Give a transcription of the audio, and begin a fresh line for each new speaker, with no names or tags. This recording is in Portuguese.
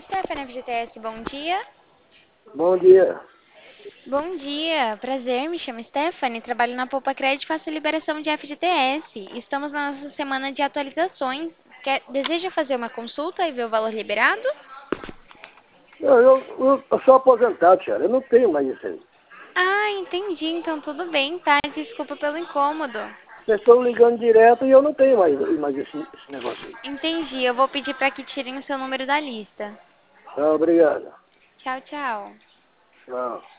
Stephanie FGTS, bom dia.
Bom dia.
Bom dia, prazer, me chamo Stephanie, trabalho na Poupa Crédito e faço liberação de FGTS. Estamos na nossa semana de atualizações. Deseja fazer uma consulta e ver o valor liberado?
Não, eu sou aposentado, senhora. Eu não tenho mais isso aí.
Ah, entendi, então tudo bem, tá? Desculpa pelo incômodo.
Vocês estão ligando direto e eu não tenho mais esse negócio aí.
Entendi, eu vou pedir para que tirem o seu número da lista.
Tá, obrigado.
Tchau, tchau.
Tchau.